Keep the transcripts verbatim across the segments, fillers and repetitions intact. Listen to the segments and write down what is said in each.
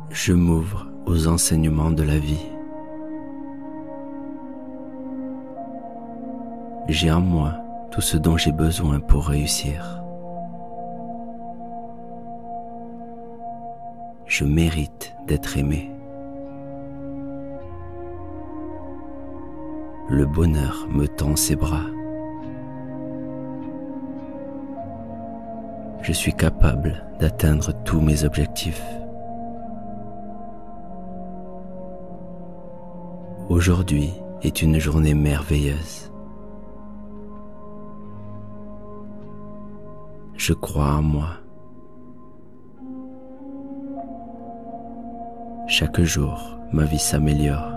Je m'ouvre aux enseignements de la vie. J'ai en moi tout ce dont j'ai besoin pour réussir. Je mérite d'être aimé. Le bonheur me tend ses bras. Je suis capable d'atteindre tous mes objectifs. Aujourd'hui est une journée merveilleuse. Je crois en moi. Chaque jour, ma vie s'améliore.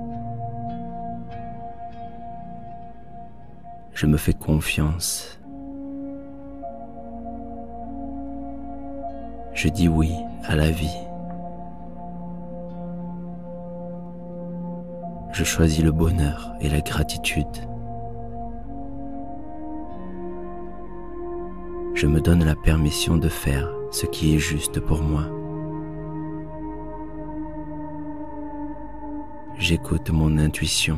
Je me fais confiance. Je dis oui à la vie. Je choisis le bonheur et la gratitude. Je me donne la permission de faire ce qui est juste pour moi. J'écoute mon intuition.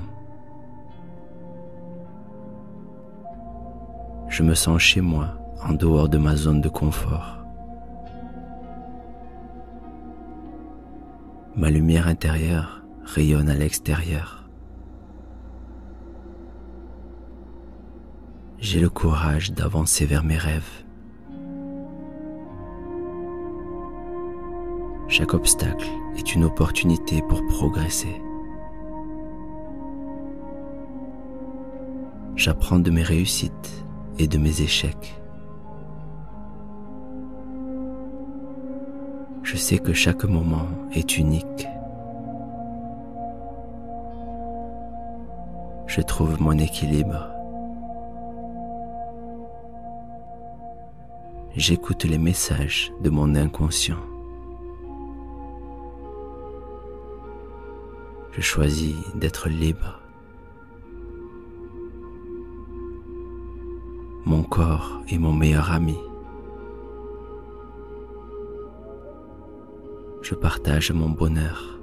Je me sens chez moi, en dehors de ma zone de confort. Ma lumière intérieure rayonne à l'extérieur. J'ai le courage d'avancer vers mes rêves. Chaque obstacle est une opportunité pour progresser. J'apprends de mes réussites et de mes échecs. Je sais que chaque moment est unique. Je trouve mon équilibre. J'écoute les messages de mon inconscient. Je choisis d'être libre. Mon corps est mon meilleur ami. Je partage mon bonheur.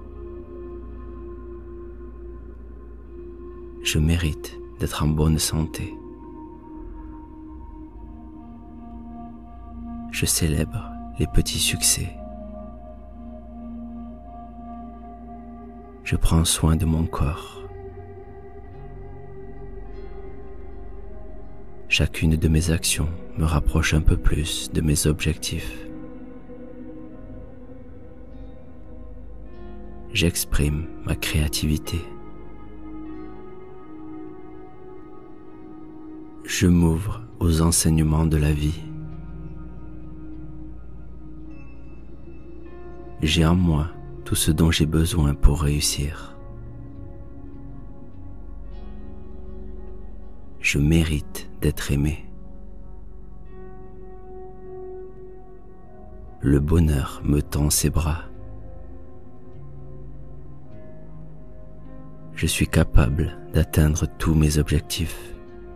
Je mérite d'être en bonne santé. Je célèbre les petits succès. Je prends soin de mon corps. Chacune de mes actions me rapproche un peu plus de mes objectifs. J'exprime ma créativité. Je m'ouvre aux enseignements de la vie. J'ai en moi tout ce dont j'ai besoin pour réussir. Je mérite d'être aimé. Le bonheur me tend ses bras. Je suis capable d'atteindre tous mes objectifs.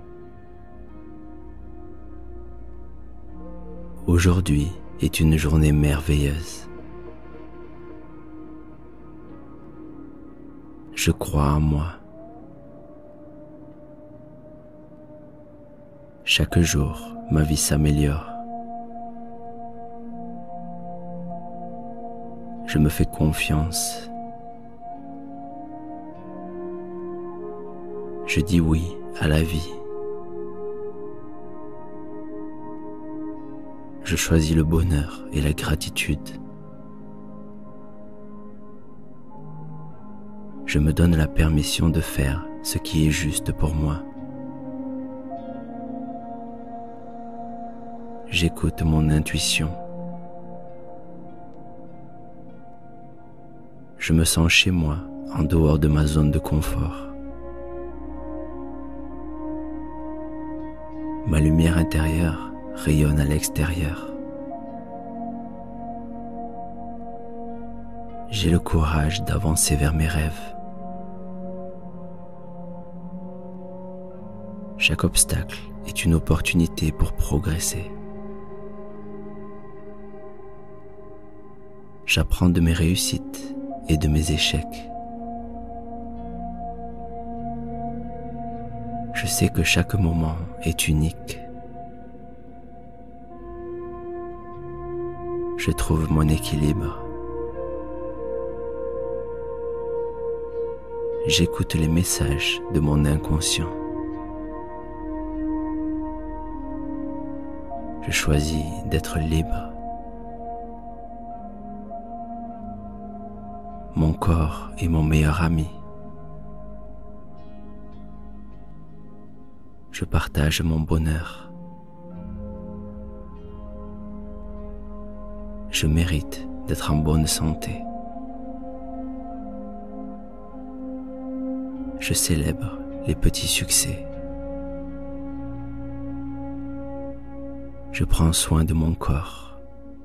Aujourd'hui est une journée merveilleuse. Je crois en moi. Chaque jour, ma vie s'améliore. Je me fais confiance. Je dis oui à la vie. Je choisis le bonheur et la gratitude. Je me donne la permission de faire ce qui est juste pour moi. J'écoute mon intuition. Je me sens chez moi, en dehors de ma zone de confort. Ma lumière intérieure rayonne à l'extérieur. J'ai le courage d'avancer vers mes rêves. Chaque obstacle est une opportunité pour progresser. J'apprends de mes réussites et de mes échecs. Je sais que chaque moment est unique. Je trouve mon équilibre. J'écoute les messages de mon inconscient. Je choisis d'être libre. Mon corps est mon meilleur ami. Je partage mon bonheur. Je mérite d'être en bonne santé. Je célèbre les petits succès. Je prends soin de mon corps.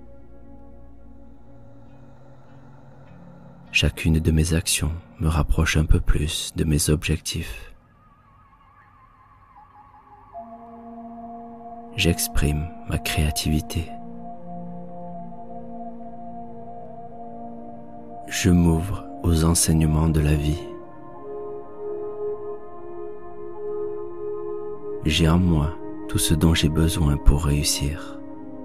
Chacune de mes actions me rapproche un peu plus de mes objectifs. J'exprime ma créativité. Je m'ouvre aux enseignements de la vie. J'ai en moi tout ce dont j'ai besoin pour réussir.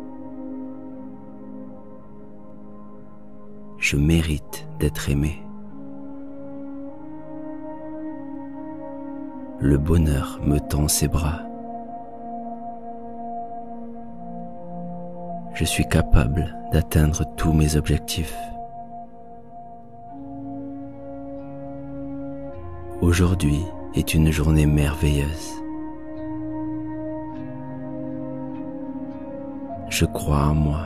Je mérite d'être aimé. Le bonheur me tend ses bras. Je suis capable d'atteindre tous mes objectifs. Aujourd'hui est une journée merveilleuse. Je crois en moi.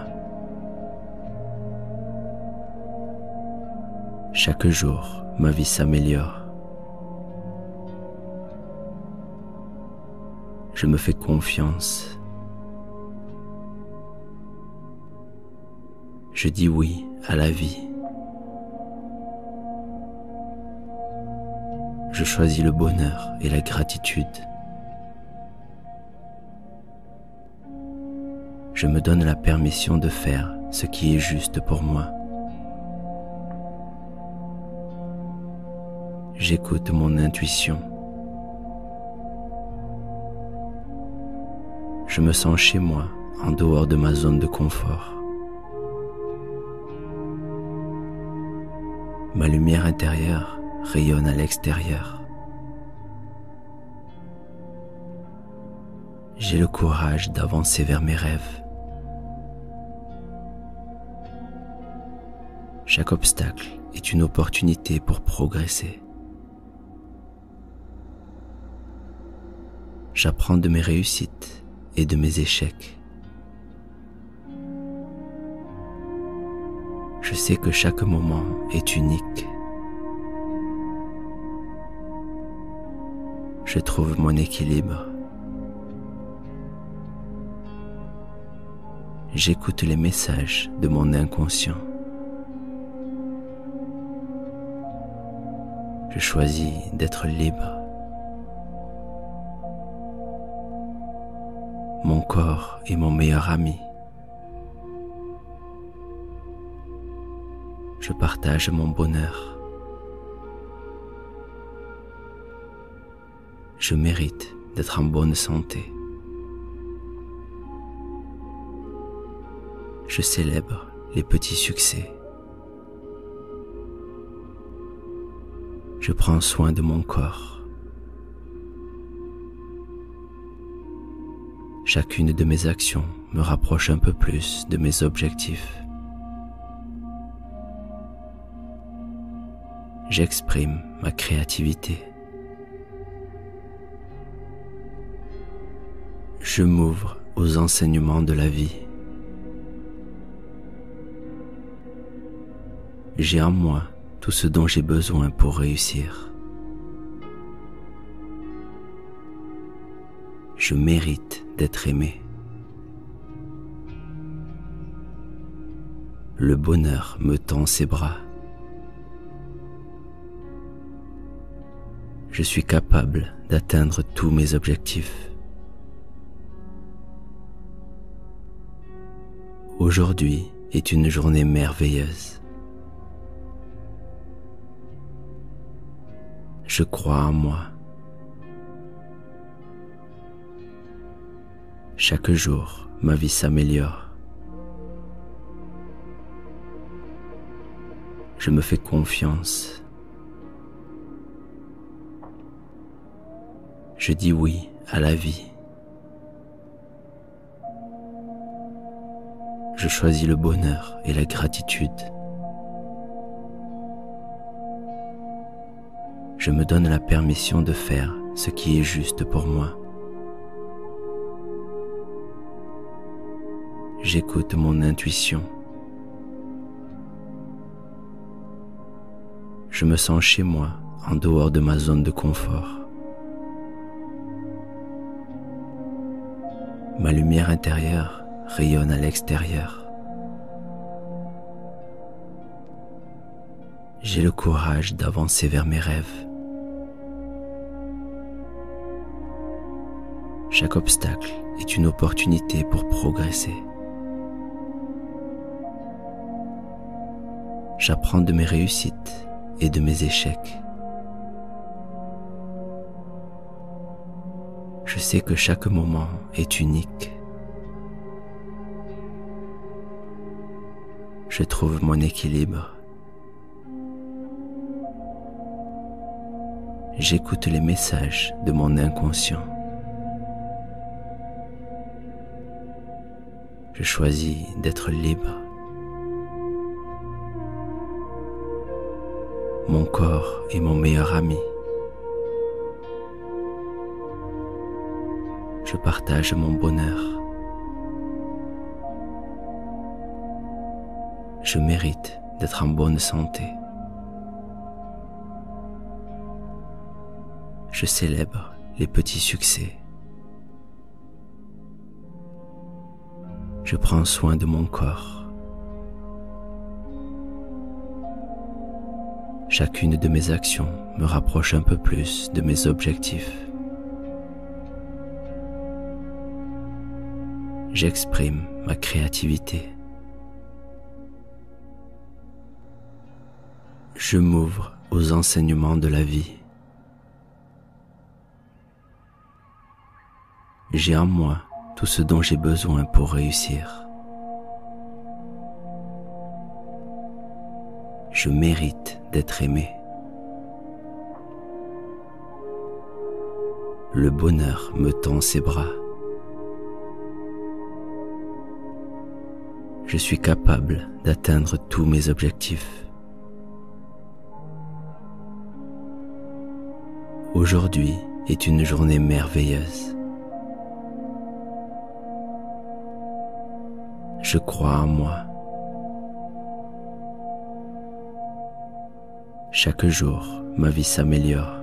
Chaque jour, ma vie s'améliore. Je me fais confiance. Je dis oui à la vie. Je choisis le bonheur et la gratitude. Je me donne la permission de faire ce qui est juste pour moi. J'écoute mon intuition. Je me sens chez moi, en dehors de ma zone de confort. Ma lumière intérieure rayonne à l'extérieur. J'ai le courage d'avancer vers mes rêves. Chaque obstacle est une opportunité pour progresser. J'apprends de mes réussites et de mes échecs. Je sais que chaque moment est unique. Je trouve mon équilibre. J'écoute les messages de mon inconscient. Je choisis d'être libre. Mon corps est mon meilleur ami. Je partage mon bonheur. Je mérite d'être en bonne santé. Je célèbre les petits succès. Je prends soin de mon corps. Chacune de mes actions me rapproche un peu plus de mes objectifs. J'exprime ma créativité. Je m'ouvre aux enseignements de la vie. J'ai en moi tout ce dont j'ai besoin pour réussir. Je mérite d'être aimé. Le bonheur me tend ses bras. Je suis capable d'atteindre tous mes objectifs. Aujourd'hui est une journée merveilleuse. Je crois en moi. Chaque jour, ma vie s'améliore. Je me fais confiance. Je dis oui à la vie. Je choisis le bonheur et la gratitude. Je me donne la permission de faire ce qui est juste pour moi. J'écoute mon intuition. Je me sens chez moi, en dehors de ma zone de confort. Ma lumière intérieure rayonne à l'extérieur. J'ai le courage d'avancer vers mes rêves. Chaque obstacle est une opportunité pour progresser. J'apprends de mes réussites et de mes échecs. Je sais que chaque moment est unique. Je trouve mon équilibre. J'écoute les messages de mon inconscient. Je choisis d'être libre. Mon corps est mon meilleur ami. Je partage mon bonheur. Je mérite d'être en bonne santé. Je célèbre les petits succès. Je prends soin de mon corps. Chacune de mes actions me rapproche un peu plus de mes objectifs. J'exprime ma créativité. Je m'ouvre aux enseignements de la vie. J'ai en moi tout ce dont j'ai besoin pour réussir. Je mérite d'être aimé. Le bonheur me tend ses bras. Je suis capable d'atteindre tous mes objectifs. Aujourd'hui est une journée merveilleuse. Je crois en moi. Chaque jour, ma vie s'améliore.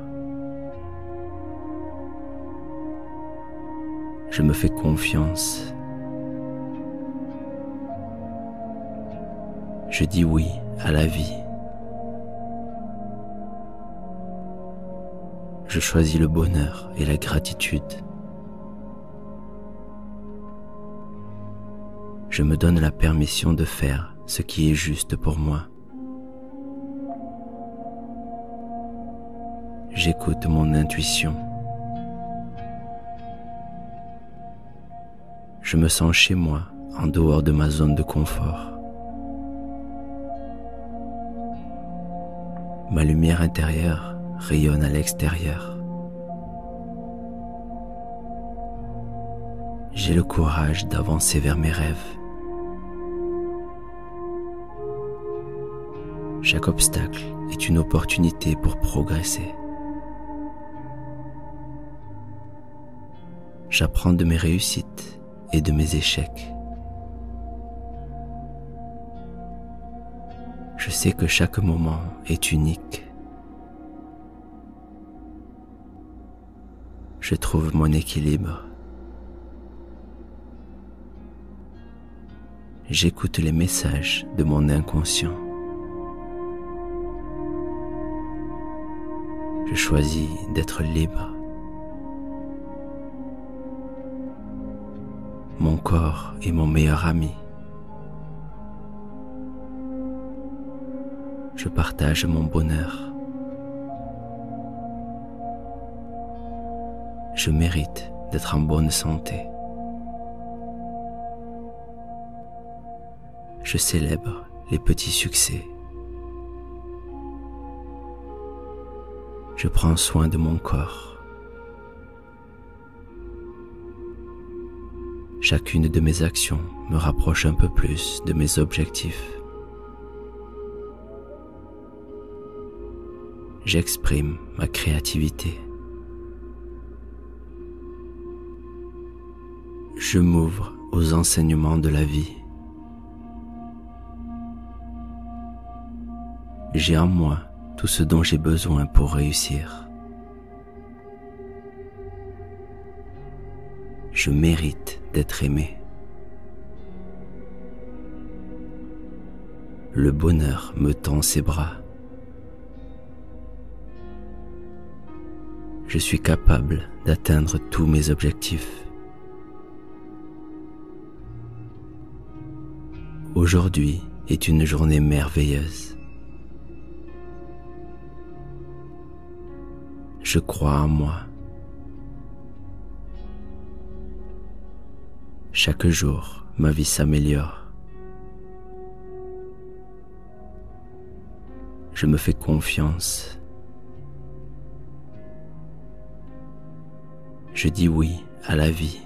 Je me fais confiance. Je dis oui à la vie. Je choisis le bonheur et la gratitude. Je me donne la permission de faire ce qui est juste pour moi. J'écoute mon intuition. Je me sens chez moi, en dehors de ma zone de confort. Ma lumière intérieure rayonne à l'extérieur. J'ai le courage d'avancer vers mes rêves. Chaque obstacle est une opportunité pour progresser. J'apprends de mes réussites et de mes échecs. Je sais que chaque moment est unique. Je trouve mon équilibre. J'écoute les messages de mon inconscient. Je choisis d'être libre. Mon corps est mon meilleur ami. Je partage mon bonheur. Je mérite d'être en bonne santé. Je célèbre les petits succès. Je prends soin de mon corps. Chacune de mes actions me rapproche un peu plus de mes objectifs. J'exprime ma créativité. Je m'ouvre aux enseignements de la vie. J'ai en moi tout ce dont j'ai besoin pour réussir. Je mérite d'être aimé. Le bonheur me tend ses bras. Je suis capable d'atteindre tous mes objectifs. Aujourd'hui est une journée merveilleuse. Je crois en moi. Chaque jour, ma vie s'améliore. Je me fais confiance. Je dis oui à la vie.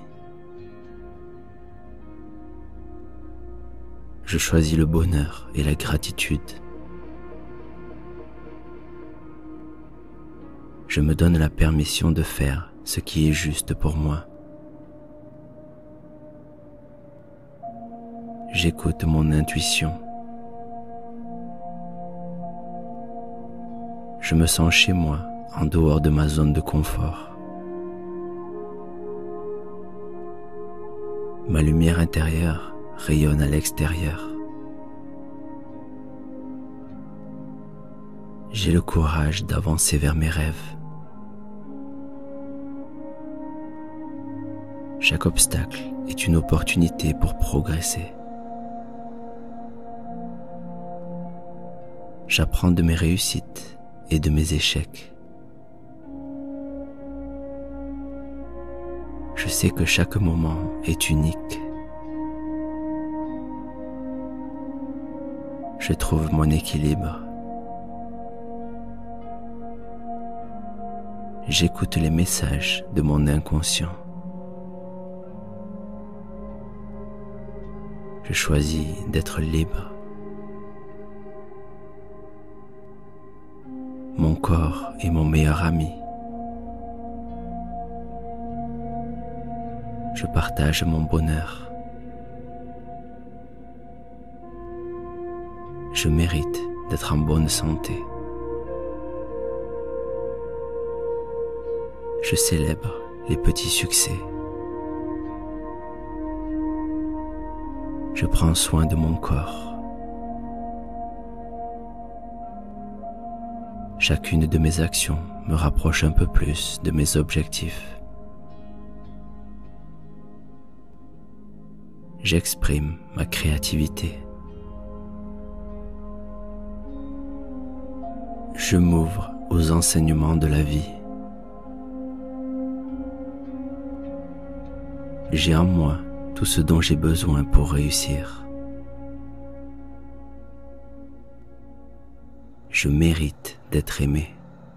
Je choisis le bonheur et la gratitude. Je me donne la permission de faire ce qui est juste pour moi. J'écoute mon intuition. Je me sens chez moi, en dehors de ma zone de confort. Ma lumière intérieure rayonne à l'extérieur. J'ai le courage d'avancer vers mes rêves. Chaque obstacle est une opportunité pour progresser. J'apprends de mes réussites et de mes échecs. Je sais que chaque moment est unique. Je trouve mon équilibre. J'écoute les messages de mon inconscient. Je choisis d'être libre. Mon corps est mon meilleur ami. Je partage mon bonheur. Je mérite d'être en bonne santé. Je célèbre les petits succès. Je prends soin de mon corps. Chacune de mes actions me rapproche un peu plus de mes objectifs. J'exprime ma créativité. Je m'ouvre aux enseignements de la vie. J'ai en moi tout ce dont j'ai besoin pour réussir. Je mérite d'être aimé.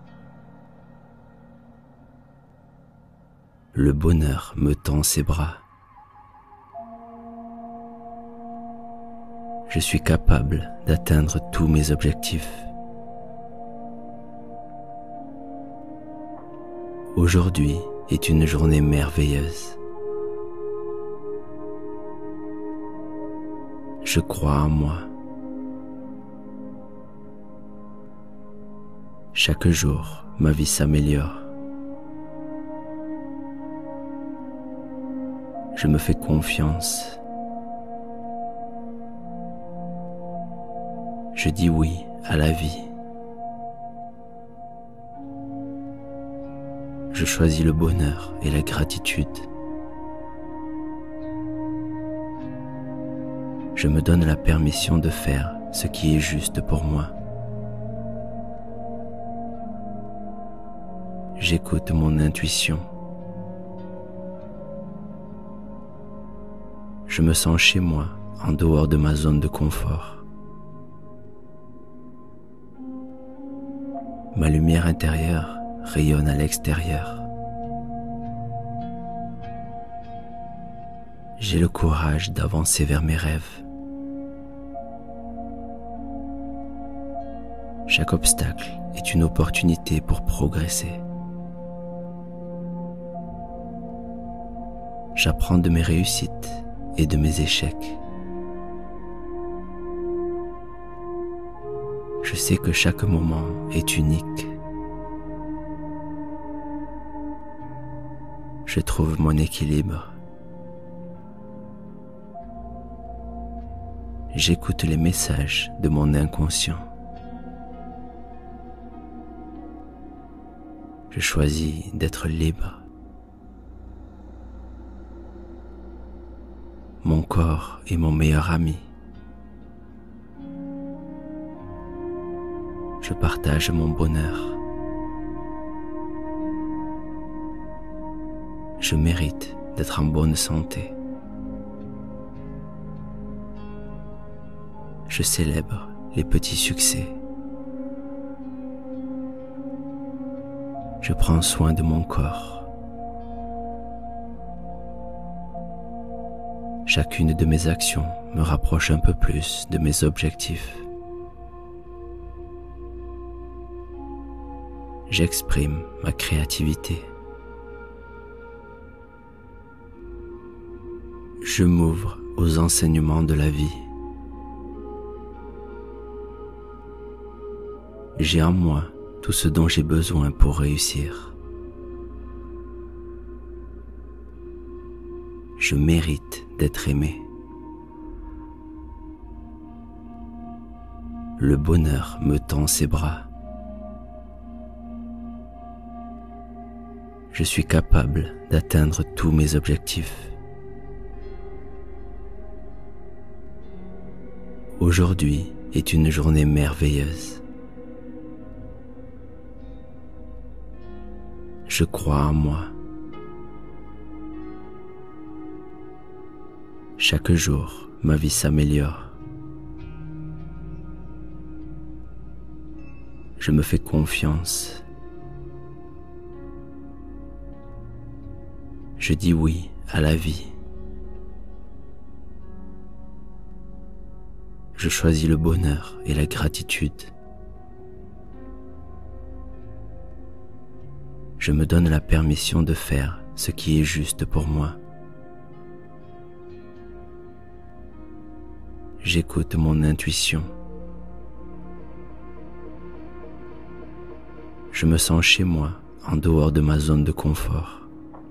Le bonheur me tend ses bras. Je suis capable d'atteindre tous mes objectifs. Aujourd'hui est une journée merveilleuse. Je crois en moi. Chaque jour, ma vie s'améliore. Je me fais confiance. Je dis oui à la vie. Je choisis le bonheur et la gratitude. Je me donne la permission de faire ce qui est juste pour moi. J'écoute mon intuition. Je me sens chez moi, en dehors de ma zone de confort. Ma lumière intérieure rayonne à l'extérieur. J'ai le courage d'avancer vers mes rêves. Chaque obstacle est une opportunité pour progresser. J'apprends de mes réussites et de mes échecs. Je sais que chaque moment est unique. Je trouve mon équilibre. J'écoute les messages de mon inconscient. Je choisis d'être libre. Mon corps est mon meilleur ami. Je partage mon bonheur. Je mérite d'être en bonne santé. Je célèbre les petits succès. Je prends soin de mon corps. Chacune de mes actions me rapproche un peu plus de mes objectifs. J'exprime ma créativité. Je m'ouvre aux enseignements de la vie. J'ai en moi tout ce dont j'ai besoin pour réussir. Je mérite d'être aimé. Le bonheur me tend ses bras. Je suis capable d'atteindre tous mes objectifs. Aujourd'hui est une journée merveilleuse. Je crois en moi. Chaque jour, ma vie s'améliore. Je me fais confiance. Je dis oui à la vie. Je choisis le bonheur et la gratitude. Je me donne la permission de faire ce qui est juste pour moi. J'écoute mon intuition. Je me sens chez moi, en dehors de ma zone de confort.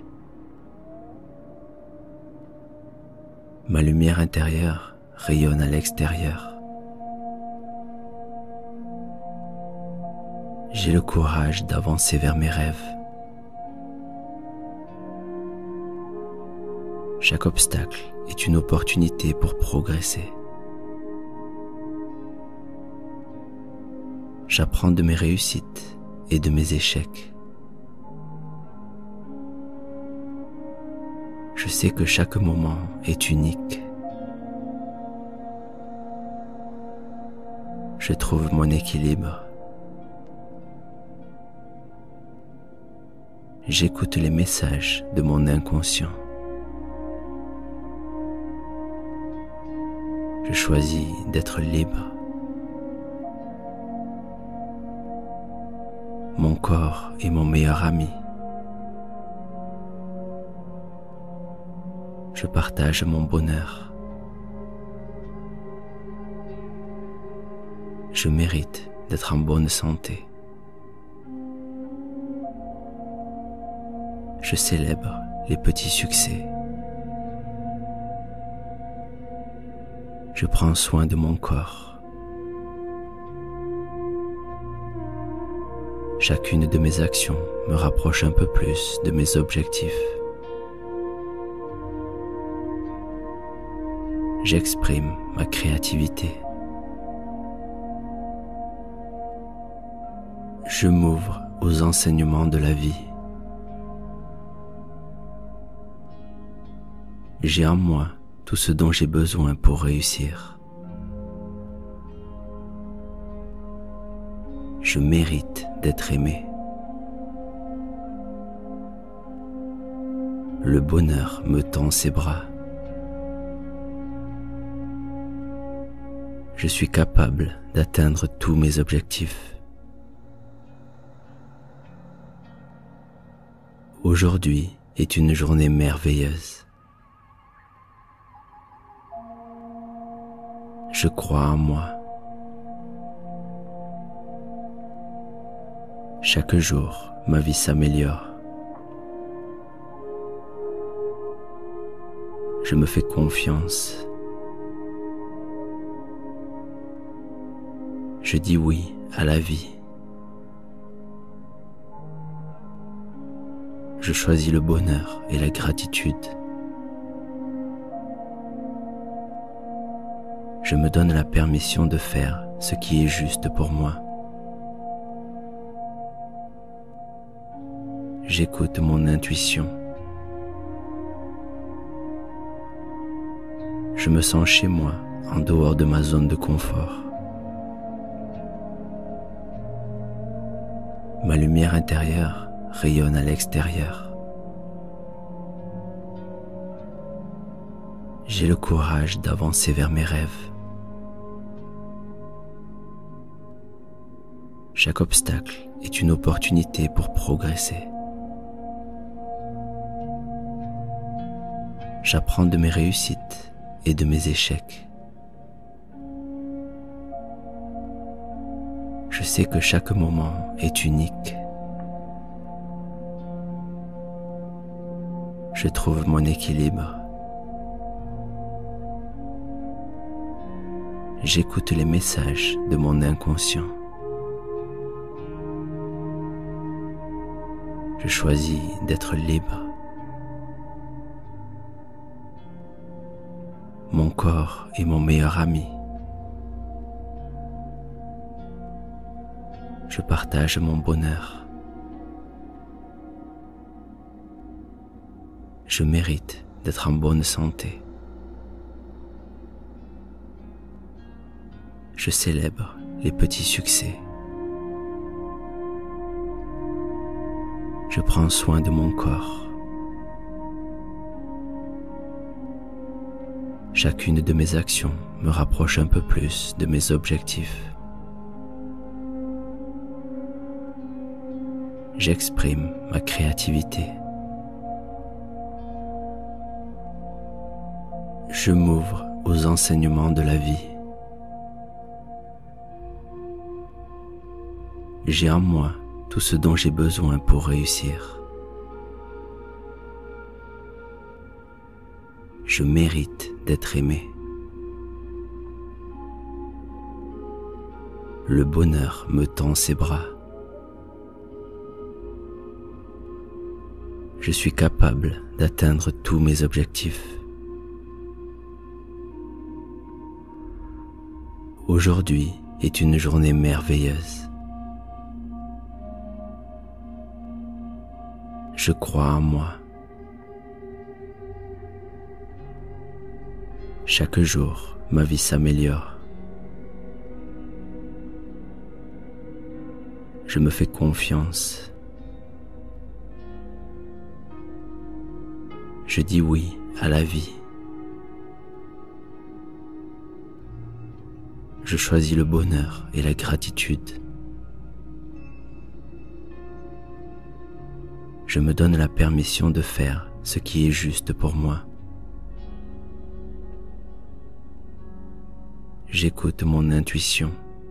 Ma lumière intérieure rayonne à l'extérieur. J'ai le courage d'avancer vers mes rêves. Chaque obstacle est une opportunité pour progresser. J'apprends de mes réussites et de mes échecs. Je sais que chaque moment est unique. Je trouve mon équilibre. J'écoute les messages de mon inconscient. Je choisis d'être libre. Mon corps est mon meilleur ami. Je partage mon bonheur. Je mérite d'être en bonne santé. Je célèbre les petits succès. Je prends soin de mon corps. Chacune de mes actions me rapproche un peu plus de mes objectifs. J'exprime ma créativité. Je m'ouvre aux enseignements de la vie. J'ai en moi tout ce dont j'ai besoin pour réussir. Je mérite d'être aimé. Le bonheur me tend ses bras. Je suis capable d'atteindre tous mes objectifs. Aujourd'hui est une journée merveilleuse. Je crois en moi. Chaque jour, ma vie s'améliore. Je me fais confiance. Je dis oui à la vie. Je choisis le bonheur et la gratitude. Je me donne la permission de faire ce qui est juste pour moi. J'écoute mon intuition. Je me sens chez moi, en dehors de ma zone de confort. Ma lumière intérieure rayonne à l'extérieur. J'ai le courage d'avancer vers mes rêves. Chaque obstacle est une opportunité pour progresser. J'apprends de mes réussites et de mes échecs. Je sais que chaque moment est unique. Je trouve mon équilibre. J'écoute les messages de mon inconscient. Je choisis d'être libre. Mon corps est mon meilleur ami. Je partage mon bonheur. Je mérite d'être en bonne santé. Je célèbre les petits succès. Je prends soin de mon corps. Chacune de mes actions me rapproche un peu plus de mes objectifs. J'exprime ma créativité. Je m'ouvre aux enseignements de la vie. J'ai en moi tout ce dont j'ai besoin pour réussir. Je mérite d'être aimé. Le bonheur me tend ses bras. Je suis capable d'atteindre tous mes objectifs. Aujourd'hui est une journée merveilleuse. Je crois en moi. Chaque jour, ma vie s'améliore. Je me fais confiance. Je dis oui à la vie. Je choisis le bonheur et la gratitude. Je me donne la permission de faire ce qui est juste pour moi. J'écoute mon intuition.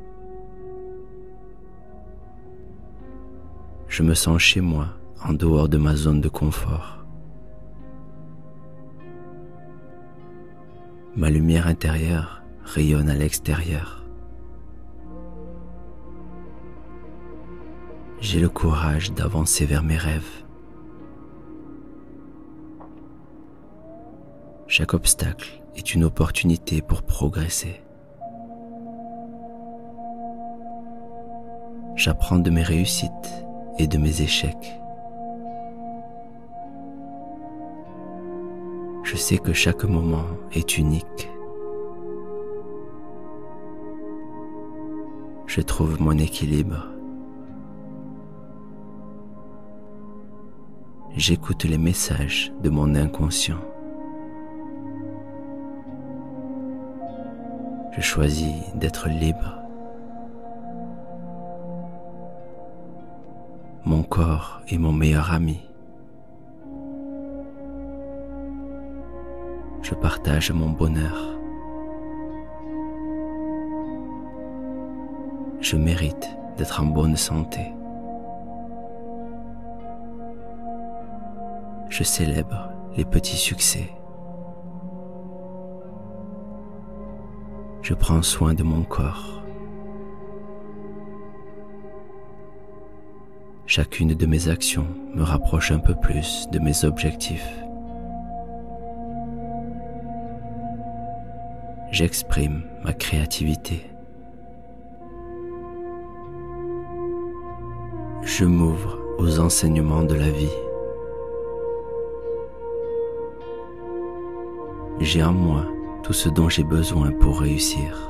Je me sens chez moi, en dehors de ma zone de confort. Ma lumière intérieure rayonne à l'extérieur. J'ai le courage d'avancer vers mes rêves. Chaque obstacle est une opportunité pour progresser. J'apprends de mes réussites et de mes échecs. Je Je sais que chaque moment est unique. Je trouve mon équilibre. J'écoute les messages de mon inconscient. Je choisis d'être libre. Mon corps est mon meilleur ami. Je partage mon bonheur. Je mérite d'être en bonne santé. Je célèbre les petits succès. Je prends soin de mon corps. Chacune de mes actions me rapproche un peu plus de mes objectifs. J'exprime ma créativité. Je m'ouvre aux enseignements de la vie. J'ai en moi tout ce dont j'ai besoin pour réussir.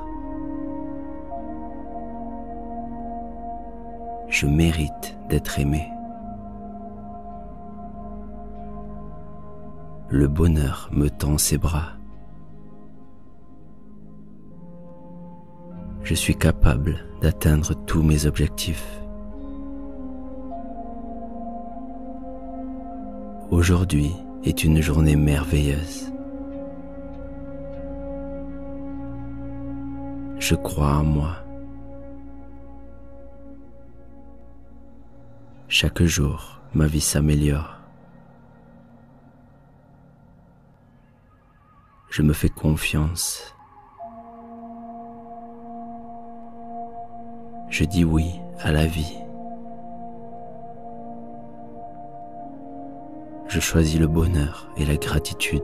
Je mérite d'être aimé. Le bonheur me tend ses bras. Je suis capable d'atteindre tous mes objectifs. Aujourd'hui est une journée merveilleuse. Je crois en moi. Chaque jour, ma vie s'améliore. Je me fais confiance. Je dis oui à la vie. Je choisis le bonheur et la gratitude.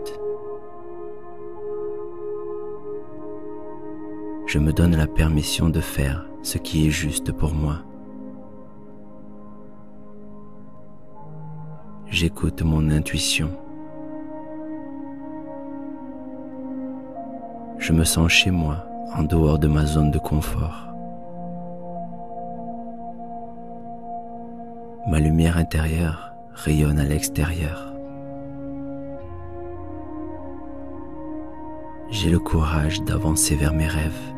Je me donne la permission de faire ce qui est juste pour moi. J'écoute mon intuition. Je me sens chez moi, en dehors de ma zone de confort. Ma lumière intérieure rayonne à l'extérieur. J'ai le courage d'avancer vers mes rêves.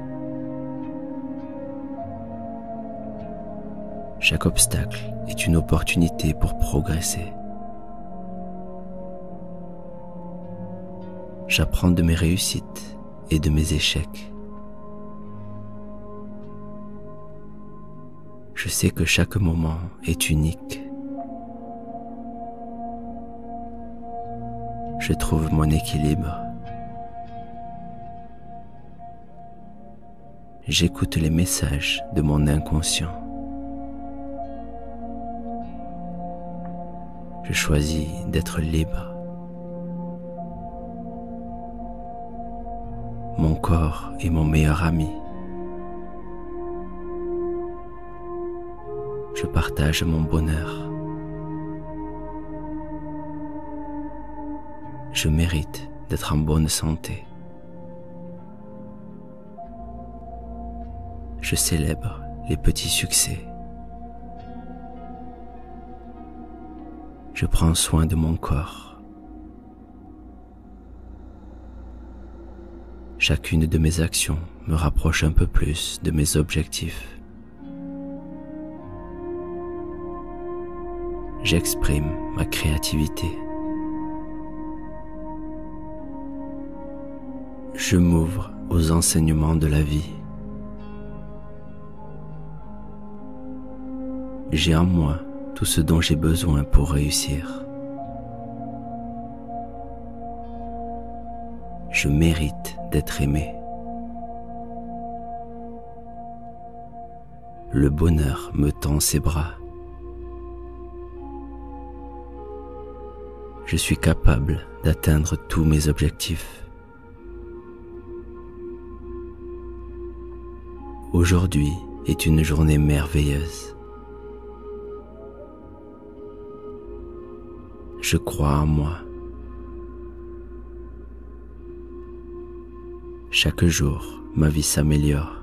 Chaque obstacle est une opportunité pour progresser. J'apprends de mes réussites et de mes échecs. Je sais que chaque moment est unique. Je trouve mon équilibre. J'écoute les messages de mon inconscient. Je choisis d'être libre. Mon corps est mon meilleur ami. Je partage mon bonheur. Je mérite d'être en bonne santé. Je célèbre les petits succès. Je prends soin de mon corps. Chacune de mes actions me rapproche un peu plus de mes objectifs. J'exprime ma créativité. Je m'ouvre aux enseignements de la vie. J'ai en moi tout ce dont j'ai besoin pour réussir. Je mérite d'être aimé. Le bonheur me tend ses bras. Je suis capable d'atteindre tous mes objectifs. Aujourd'hui est une journée merveilleuse. Je crois en moi. Chaque jour, ma vie s'améliore.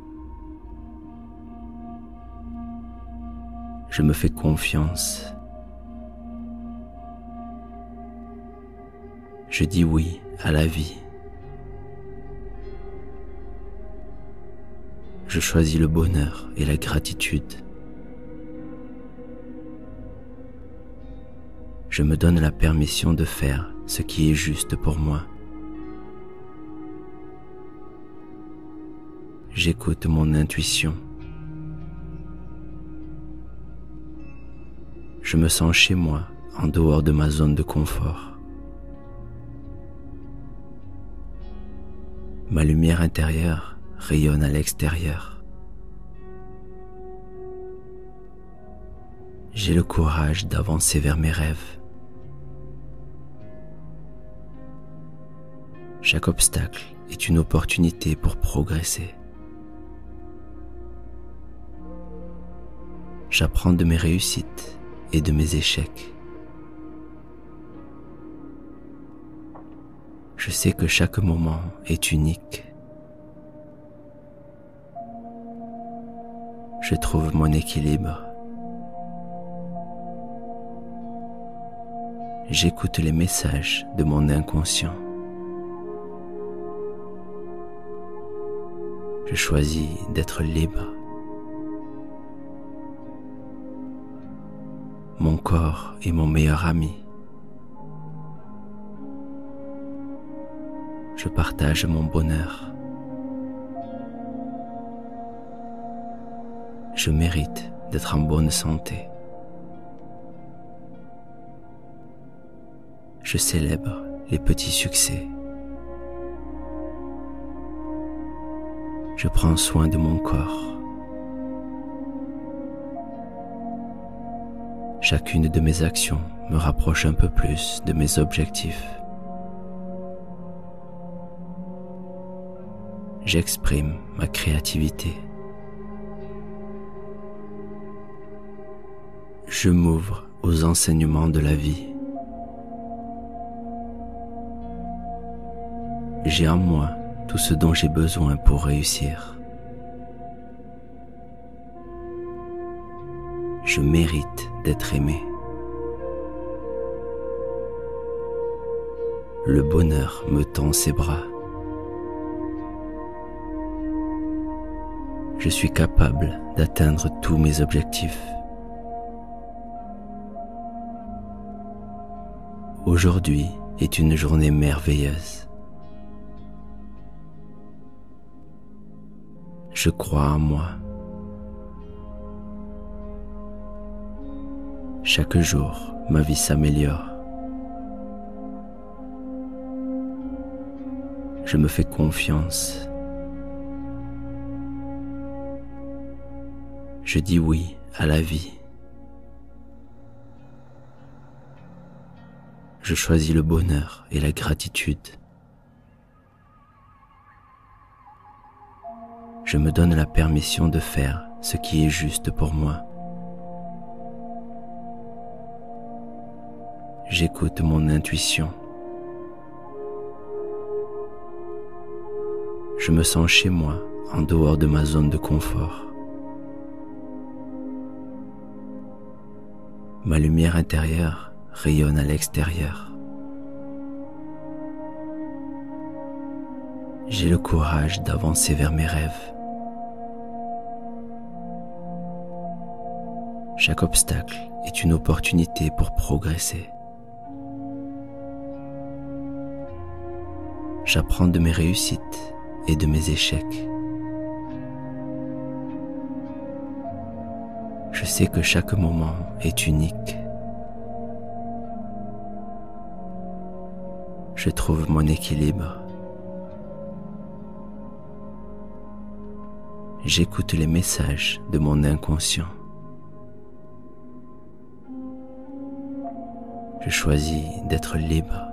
Je me fais confiance. Je dis oui à la vie. Je choisis le bonheur et la gratitude. Je me donne la permission de faire ce qui est juste pour moi. J'écoute mon intuition. Je me sens chez moi, en dehors de ma zone de confort. Ma lumière intérieure rayonne à l'extérieur. J'ai le courage d'avancer vers mes rêves. Chaque obstacle est une opportunité pour progresser. J'apprends de mes réussites et de mes échecs. Je sais que chaque moment est unique. Je trouve mon équilibre. J'écoute les messages de mon inconscient. Je choisis d'être libre. Mon corps est mon meilleur ami. Je partage mon bonheur. Je mérite d'être en bonne santé. Je célèbre les petits succès. Je prends soin de mon corps. Chacune de mes actions me rapproche un peu plus de mes objectifs. J'exprime ma créativité. Je m'ouvre aux enseignements de la vie. J'ai en moi tout ce dont j'ai besoin pour réussir. Je mérite d'être aimé. Le bonheur me tend ses bras. Je suis capable d'atteindre tous mes objectifs. Aujourd'hui est une journée merveilleuse. Je crois en moi. Chaque jour, ma vie s'améliore. Je me fais confiance. Je dis oui à la vie. Je choisis le bonheur et la gratitude. Je me donne la permission de faire ce qui est juste pour moi. J'écoute mon intuition. Je me sens chez moi, en dehors de ma zone de confort. Ma lumière intérieure rayonne à l'extérieur. J'ai le courage d'avancer vers mes rêves. Chaque obstacle est une opportunité pour progresser. J'apprends de mes réussites et de mes échecs. Je sais que chaque moment est unique. Je trouve mon équilibre. J'écoute les messages de mon inconscient. Je choisis d'être libre.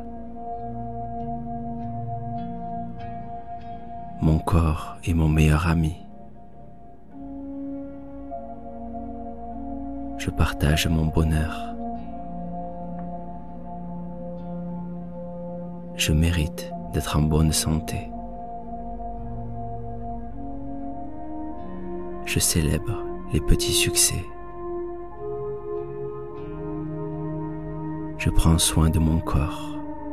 Mon corps est mon meilleur ami. Je partage mon bonheur. Je mérite d'être en bonne santé. Je célèbre les petits succès. Je prends soin de mon corps.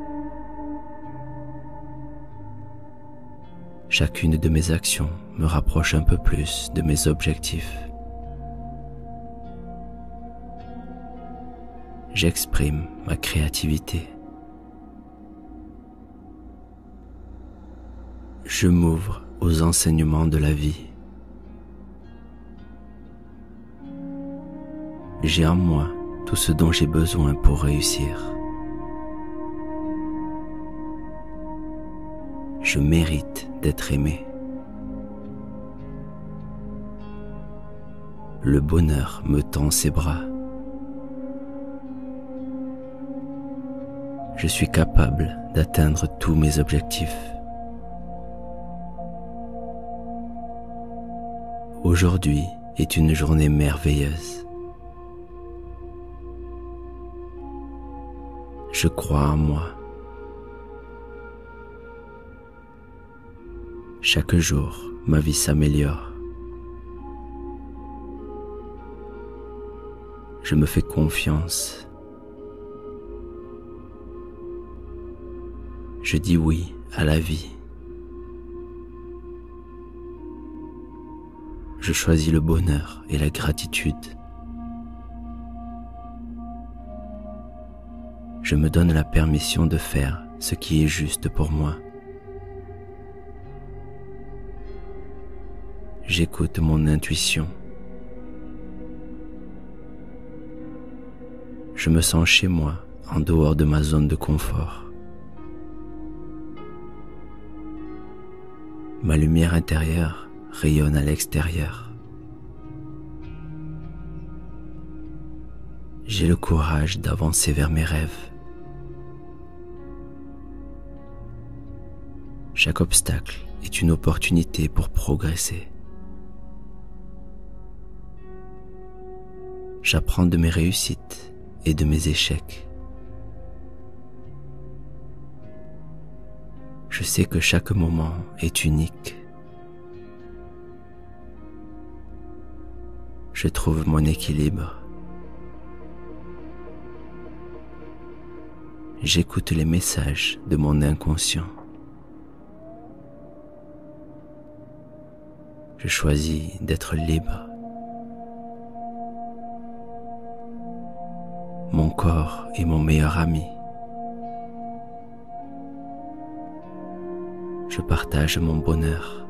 Chacune de mes actions me rapproche un peu plus de mes objectifs. J'exprime ma créativité. Je m'ouvre aux enseignements de la vie. J'ai en moi tout ce dont j'ai besoin pour réussir. Je mérite d'être aimé. Le bonheur me tend ses bras. Je suis capable d'atteindre tous mes objectifs. Aujourd'hui est une journée merveilleuse. Je crois en moi. Chaque jour, ma vie s'améliore. Je me fais confiance. Je dis oui à la vie. Je choisis le bonheur et la gratitude. Je me donne la permission de faire ce qui est juste pour moi. J'écoute mon intuition. Je me sens chez moi, en dehors de ma zone de confort. Ma lumière intérieure rayonne à l'extérieur. J'ai le courage d'avancer vers mes rêves. Chaque obstacle est une opportunité pour progresser. J'apprends de mes réussites et de mes échecs. Je sais que chaque moment est unique. Je trouve mon équilibre. J'écoute les messages de mon inconscient. Je choisis d'être libre. Mon corps est mon meilleur ami. Je partage mon bonheur.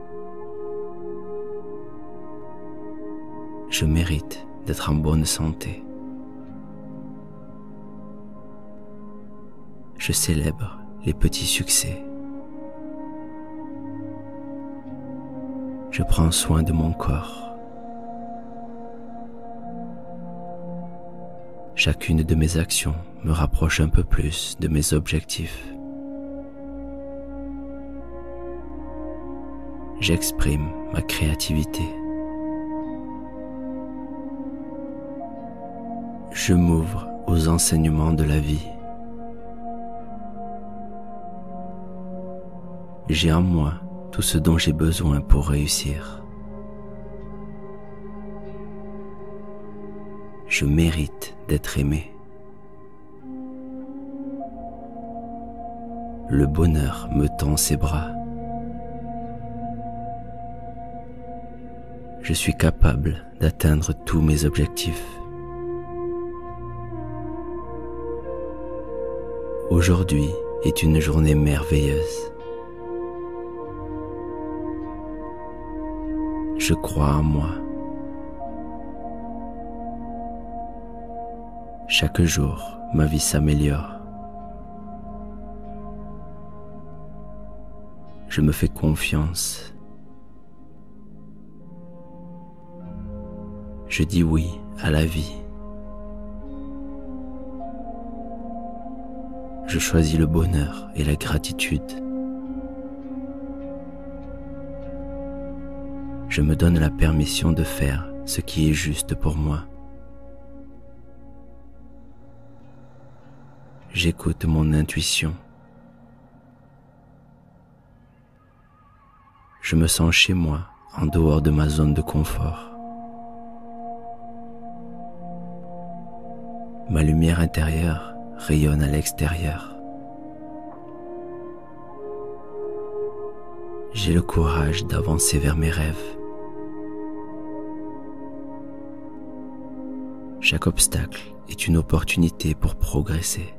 Je mérite d'être en bonne santé. Je célèbre les petits succès. Je prends soin de mon corps. Chacune de mes actions me rapproche un peu plus de mes objectifs. J'exprime ma créativité. Je m'ouvre aux enseignements de la vie. J'ai en moi tout ce dont j'ai besoin pour réussir. Je mérite d'être aimé. Le bonheur me tend ses bras. Je suis capable d'atteindre tous mes objectifs. Aujourd'hui est une journée merveilleuse. Je crois en moi. Chaque jour, ma vie s'améliore. Je me fais confiance. Je dis oui à la vie. Je choisis le bonheur et la gratitude. Je me donne la permission de faire ce qui est juste pour moi. J'écoute mon intuition. Je me sens chez moi, en dehors de ma zone de confort. Ma lumière intérieure rayonne à l'extérieur. J'ai le courage d'avancer vers mes rêves. Chaque obstacle est une opportunité pour progresser.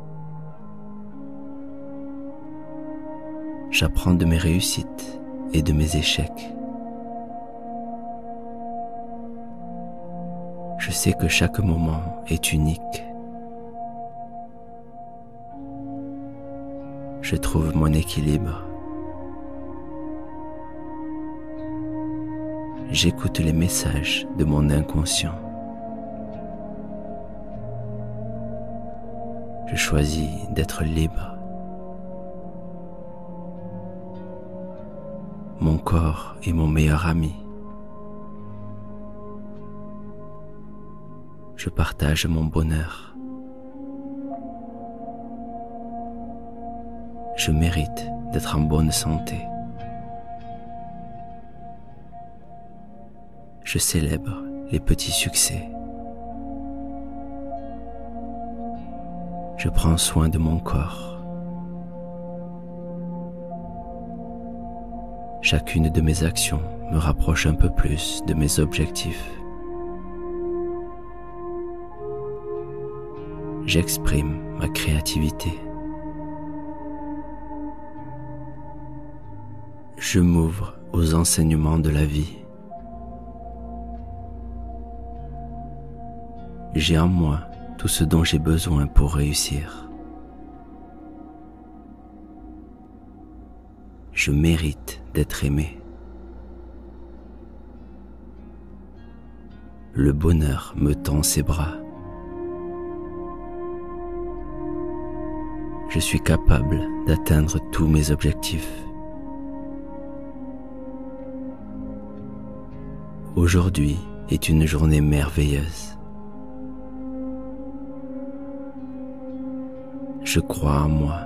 J'apprends de mes réussites et de mes échecs. Je sais que chaque moment est unique. Je trouve mon équilibre. J'écoute les messages de mon inconscient. Je choisis d'être libre. Mon corps est mon meilleur ami. Je partage mon bonheur. Je mérite d'être en bonne santé. Je célèbre les petits succès. Je prends soin de mon corps. Chacune de mes actions me rapproche un peu plus de mes objectifs. J'exprime ma créativité. Je m'ouvre aux enseignements de la vie. J'ai en moi tout ce dont j'ai besoin pour réussir. Je mérite d'être aimé. Le bonheur me tend ses bras. Je suis capable d'atteindre tous mes objectifs. Aujourd'hui est une journée merveilleuse. Je crois en moi.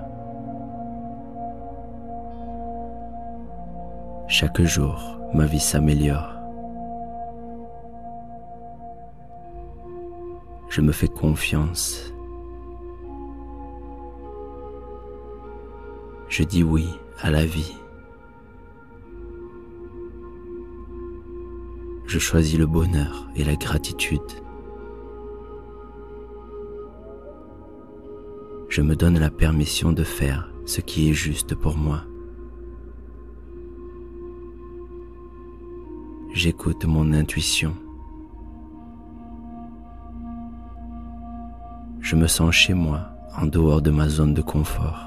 Chaque jour, ma vie s'améliore. Je me fais confiance. Je dis oui à la vie. Je choisis le bonheur et la gratitude. Je me donne la permission de faire ce qui est juste pour moi. J'écoute mon intuition. Je me sens chez moi, en dehors de ma zone de confort.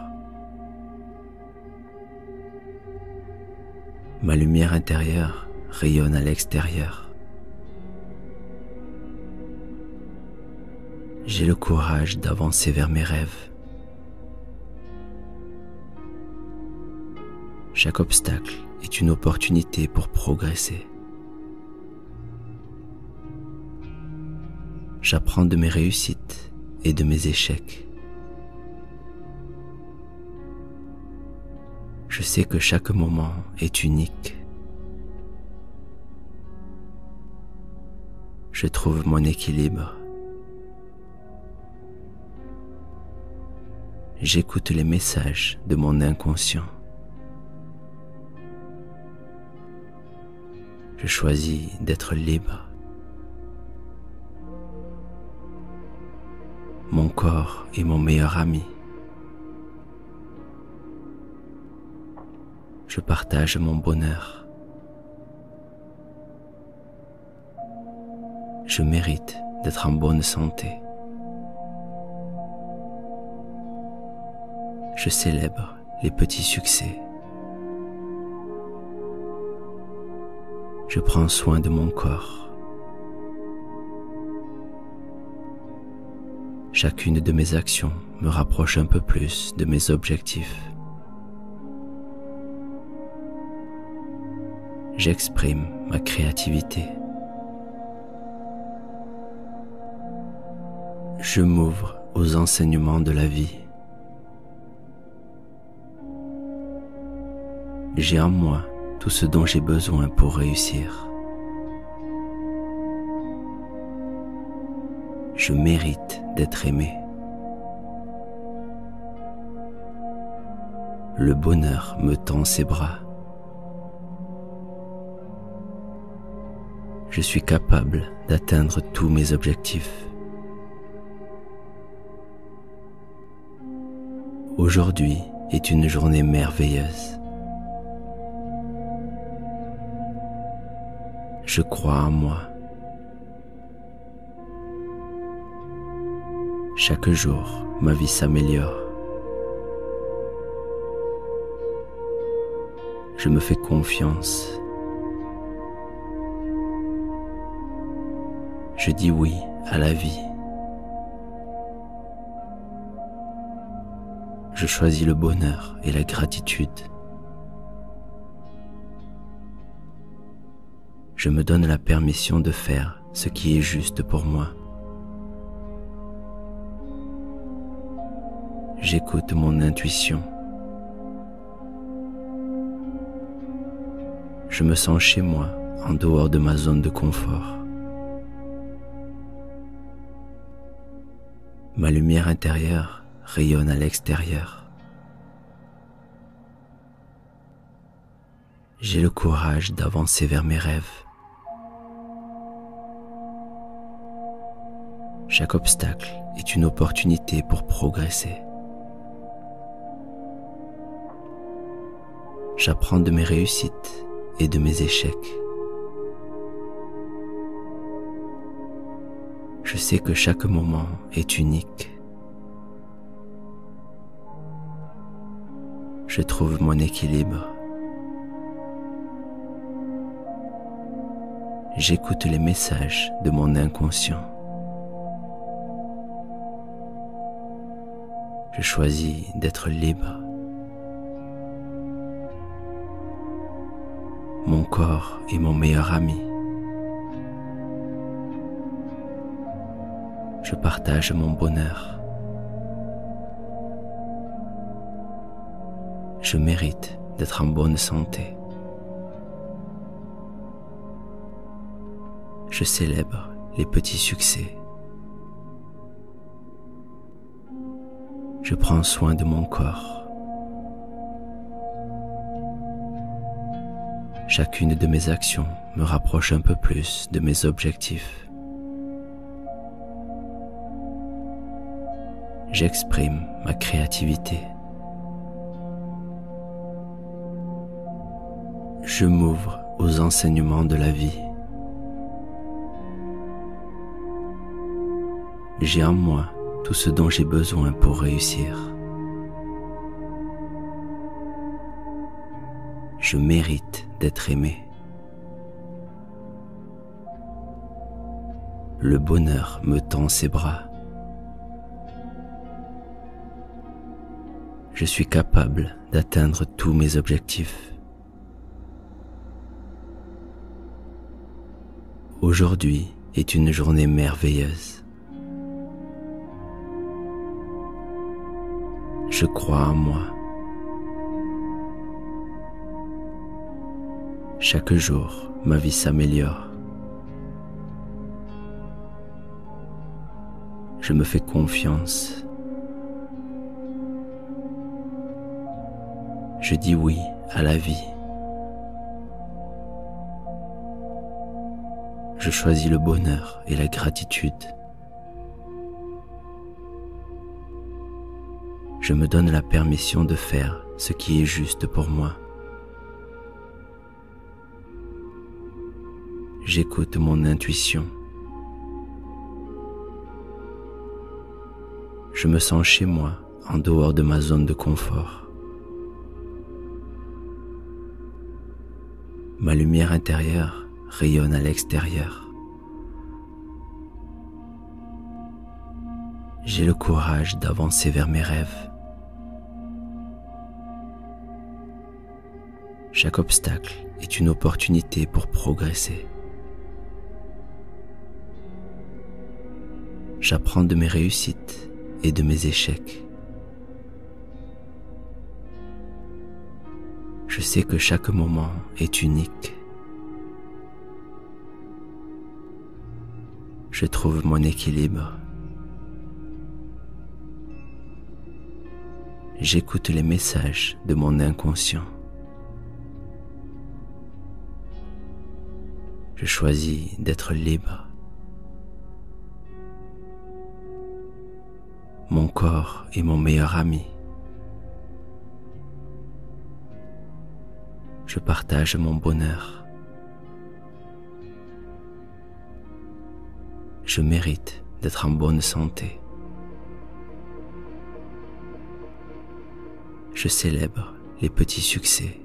Ma lumière intérieure rayonne à l'extérieur. J'ai le courage d'avancer vers mes rêves. Chaque obstacle est une opportunité pour progresser. J'apprends de mes réussites et de mes échecs. Je sais que chaque moment est unique. Je trouve mon équilibre. J'écoute les messages de mon inconscient. Je choisis d'être libre. Mon corps est mon meilleur ami. Je partage mon bonheur. Je mérite d'être en bonne santé. Je célèbre les petits succès. Je prends soin de mon corps. Chacune de mes actions me rapproche un peu plus de mes objectifs. J'exprime ma créativité. Je m'ouvre aux enseignements de la vie. J'ai en moi tout ce dont j'ai besoin pour réussir. Je mérite d'être aimé. Le bonheur me tend ses bras. Je suis capable d'atteindre tous mes objectifs. Aujourd'hui est une journée merveilleuse. Je crois en moi. Chaque jour, ma vie s'améliore. Je me fais confiance. Je dis oui à la vie. Je choisis le bonheur et la gratitude. Je me donne la permission de faire ce qui est juste pour moi. J'écoute mon intuition. Je me sens chez moi, en dehors de ma zone de confort. Ma lumière intérieure rayonne à l'extérieur. J'ai le courage d'avancer vers mes rêves. Chaque obstacle est une opportunité pour progresser. J'apprends de mes réussites et de mes échecs. Je sais que chaque moment est unique. Je trouve mon équilibre. J'écoute les messages de mon inconscient. Je choisis d'être libre. Mon corps est mon meilleur ami. Je partage mon bonheur. Je mérite d'être en bonne santé. Je célèbre les petits succès. Je prends soin de mon corps. Chacune de mes actions me rapproche un peu plus de mes objectifs. J'exprime ma créativité. Je m'ouvre aux enseignements de la vie. J'ai en moi tout ce dont j'ai besoin pour réussir. Je mérite d'être aimé. Le bonheur me tend ses bras. Je suis capable d'atteindre tous mes objectifs. Aujourd'hui est une journée merveilleuse. Je crois en moi. Chaque jour, ma vie s'améliore. Je me fais confiance. Je dis oui à la vie. Je choisis le bonheur et la gratitude. Je me donne la permission de faire ce qui est juste pour moi. J'écoute mon intuition. Je me sens chez moi, en dehors de ma zone de confort. Ma lumière intérieure rayonne à l'extérieur. J'ai le courage d'avancer vers mes rêves. Chaque obstacle est une opportunité pour progresser. J'apprends de mes réussites et de mes échecs. Je Je sais que chaque moment est unique. Je trouve mon équilibre. J'écoute les messages de mon inconscient. Je choisis d'être libre. Mon corps est mon meilleur ami. Je partage mon bonheur. Je mérite d'être en bonne santé. Je célèbre les petits succès.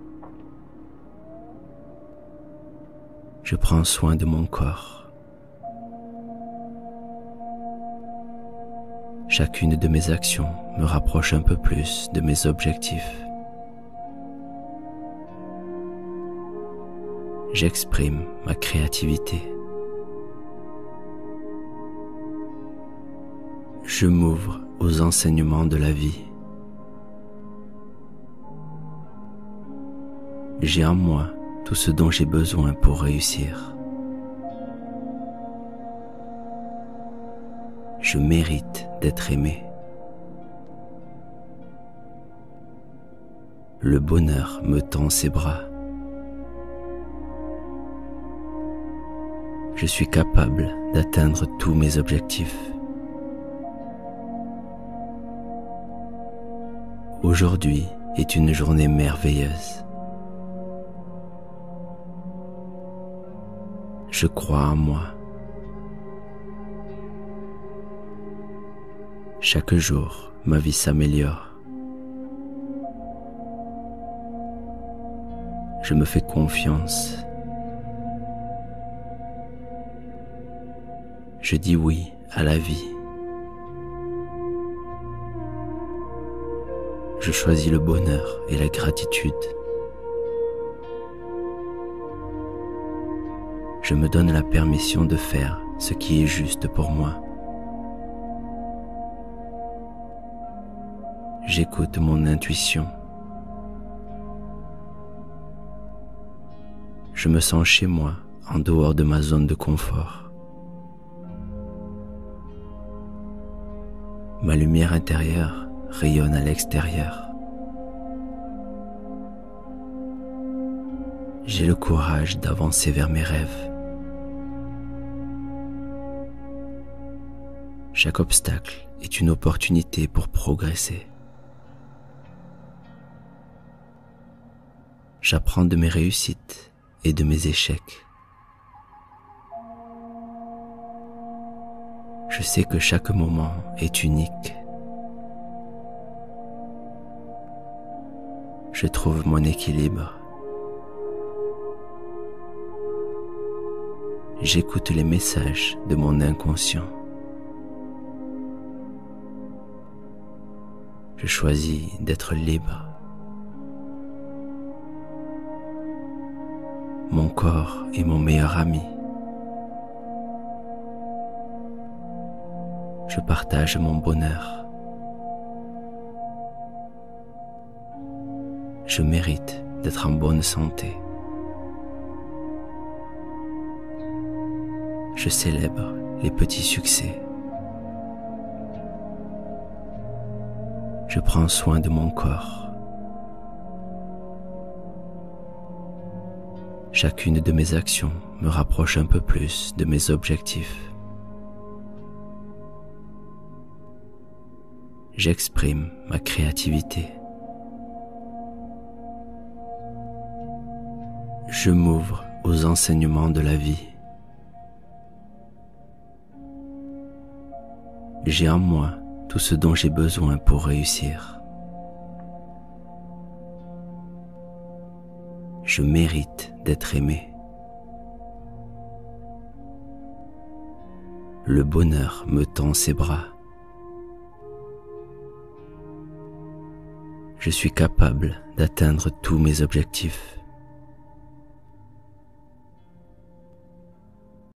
Je prends soin de mon corps. Chacune de mes actions me rapproche un peu plus de mes objectifs. J'exprime ma créativité. Je m'ouvre aux enseignements de la vie. J'ai en moi tout ce dont j'ai besoin pour réussir. Je mérite d'être aimé. Le bonheur me tend ses bras. Je suis capable d'atteindre tous mes objectifs. Aujourd'hui est une journée merveilleuse. Je crois en moi. Chaque jour, ma vie s'améliore. Je me fais confiance. Je dis oui à la vie. Je choisis le bonheur et la gratitude. Je me donne la permission de faire ce qui est juste pour moi. J'écoute mon intuition. Je me sens chez moi, en dehors de ma zone de confort. Ma lumière intérieure rayonne à l'extérieur. J'ai le courage d'avancer vers mes rêves. Chaque obstacle est une opportunité pour progresser. J'apprends de mes réussites et de mes échecs. Je sais que chaque moment est unique. Je trouve mon équilibre. J'écoute les messages de mon inconscient. Je choisis d'être libre. Mon corps est mon meilleur ami. Je partage mon bonheur. Je mérite d'être en bonne santé. Je célèbre les petits succès. Je prends soin de mon corps. Chacune de mes actions me rapproche un peu plus de mes objectifs. J'exprime ma créativité. Je m'ouvre aux enseignements de la vie. J'ai en moi tout ce dont j'ai besoin pour réussir. Je mérite d'être aimé. Le bonheur me tend ses bras. Je suis capable d'atteindre tous mes objectifs.